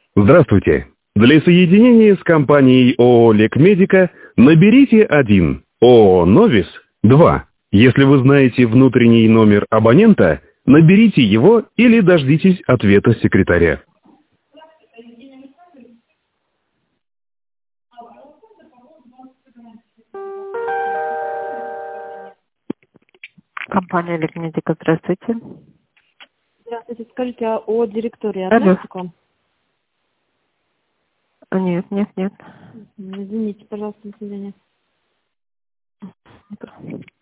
Здравствуйте. Для соединения с компанией ООО «Лекмедика» наберите 1, ООО «Новис» 2. Если вы знаете внутренний номер абонента, наберите его или дождитесь ответа секретаря. Компания Лекмедика, здравствуйте. Здравствуйте, скажите, а о директории Алло. относится к вам? Нет, нет, нет. Извините, пожалуйста, до свидания.